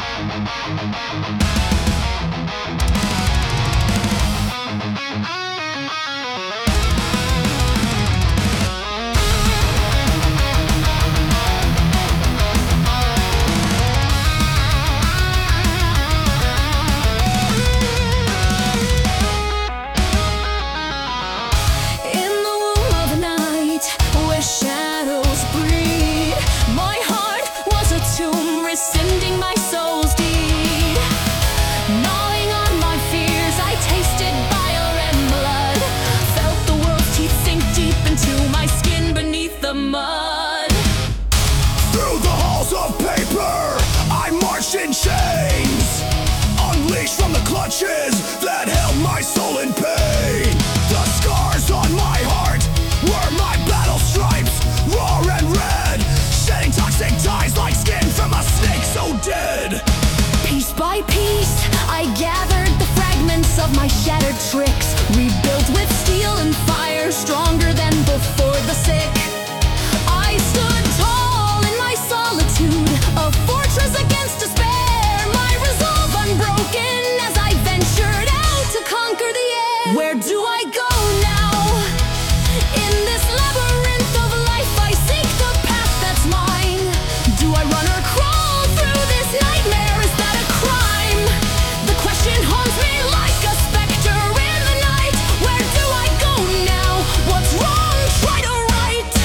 Rescinding my soul's deed, gnawing on my fears, I tasted fire and blood, felt the world's teeth sink deep into my skin beneath the mud. Through the halls of paper, I marched in chains, unleashed from the clutches that held my soul in pain. The scars on my heart were my battle stripes, raw and red, shedding toxic ties like skin from a snake so dead. Piece by piece, I gathered the fragments of my shattered tricks, rebuilt with steel and fire, stronger than before the sick. I stood tall in my solitude, a fortress against despair, my resolve unbroken as I ventured out to conquer the air. Where do I go now? In this labyrinth of life, I seek the path that's mine. Do I run or crawl through this nightmare? Is that a crime? The question haunts me like a specter in the night. Where do I go now? What's wrong? Try to right.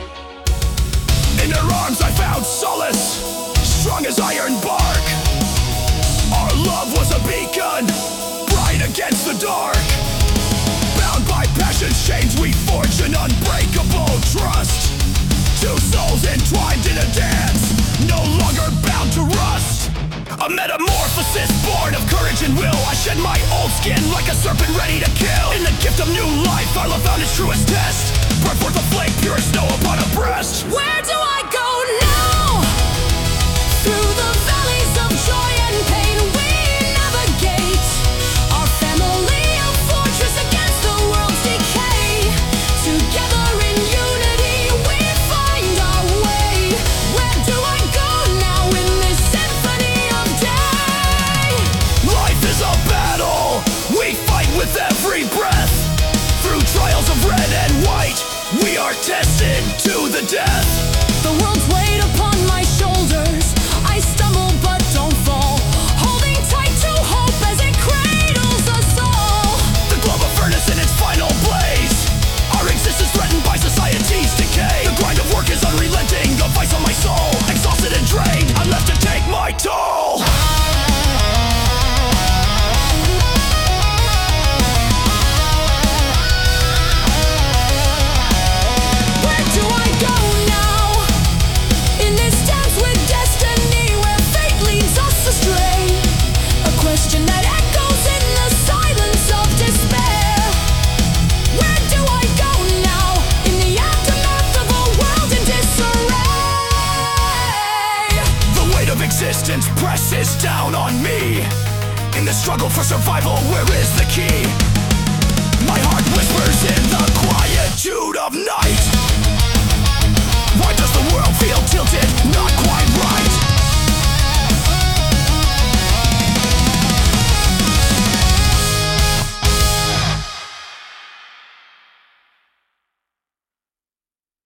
In her arms I found solace, strong as iron bark. Our love was a beacon, bright against the dark. Bound by passion's chains, we forged an unbreakable trust. Two souls entwined in a dance, no longer bound to rust. A metamorphosis born of courage and will. I shed my old skin like a serpent ready to kill. In the gift of new life, our love found its truest test. Burn forth a flame pure as snow upon a breast. Where do I go now? Through the valleys of joy and pain we navigate. Our family, a fortress against the world's decay. Together in unity we find our way. Where do I go now in this symphony of day? Life is a battle, we fight with every breath. Through trials of red and white, we are tested to the death. The world's weight upon my shoulders, I stumble but don't fall, holding tight to hope as it cradles us all. The glow of furnace in its final blaze, our existence threatened by society's decay. The grind of work is unrelenting, a vice on my soul. Exhausted and drained, I'm left to take my toll. Where do I go now? In this dance with destiny where fate leads us astray. A question that echoes in the silence of despair. Where do I go now? In the aftermath of a world in disarray. The weight of existence presses down on me. In the struggle for survival, where is the key? My heart whispers in the quietude of night.